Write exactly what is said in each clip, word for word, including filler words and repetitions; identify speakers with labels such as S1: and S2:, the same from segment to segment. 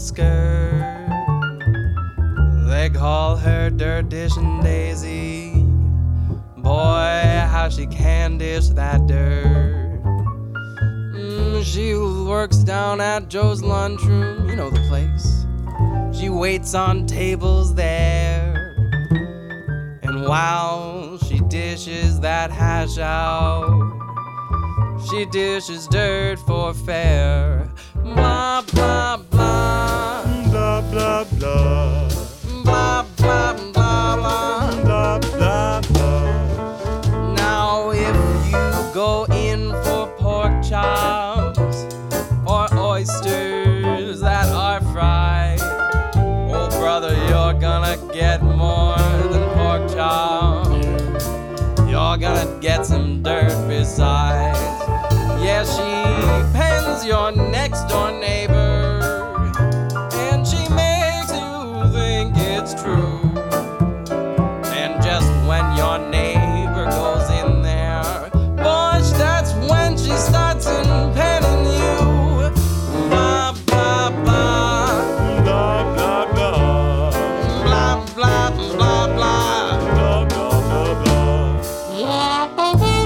S1: skirt. They call her Dirt Dishing Daisy. Boy, how she can dish that dirt. Mm, she works down at Joe's lunchroom, you know the place. She waits on tables there. And while she dishes that hash out, she dishes dirt for fare. Blah, blah, blah.
S2: Blah, blah, blah.
S1: Blah, blah, blah, blah.
S2: Blah, blah, blah.
S1: Now if you go in for pork chops or oysters that are fried, oh brother, you're gonna get more than pork chops. You're gonna get some dirt besides. Yeah, she pens your next door neighbor, and she makes you think it's true. And just when your neighbor goes in there, boy, that's when she starts penning you. Blah, blah, blah.
S2: Blah, blah, blah.
S1: Blah, blah, blah, blah.
S2: Blah, blah, blah, blah.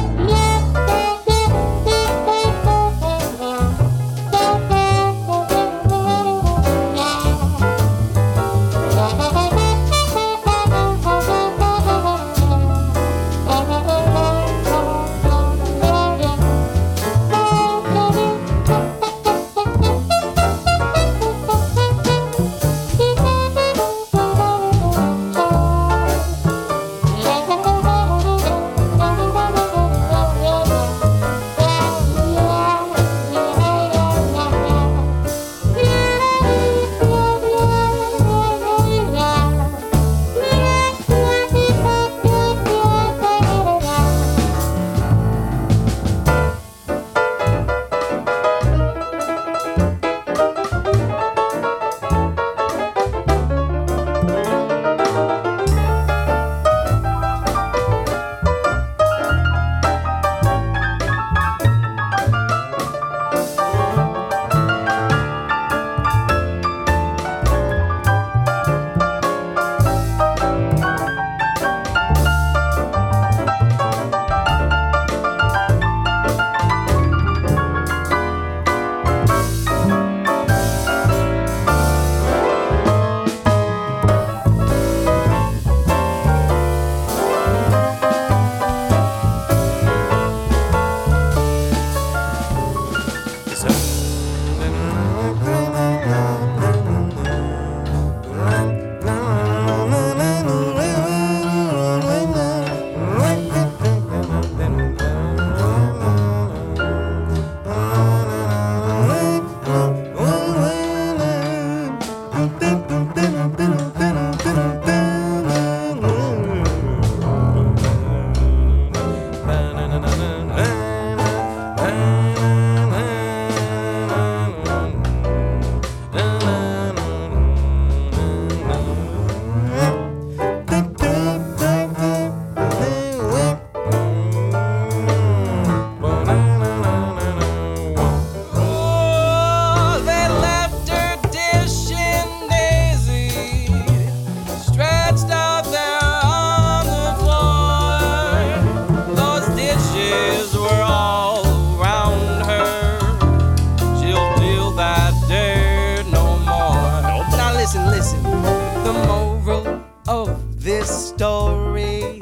S2: Story.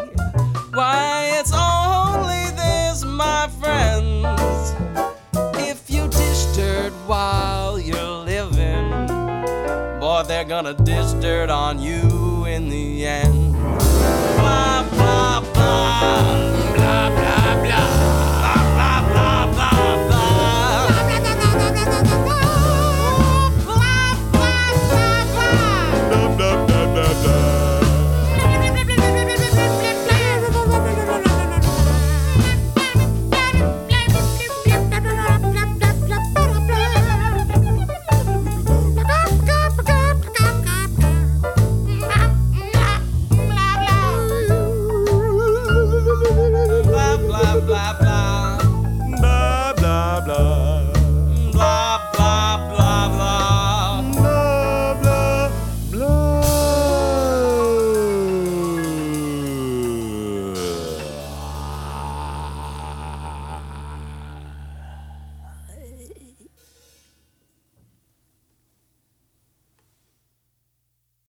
S2: Why, it's only this, my friends. If you dish dirt while you're living, boy, they're gonna dish dirt on you in the end.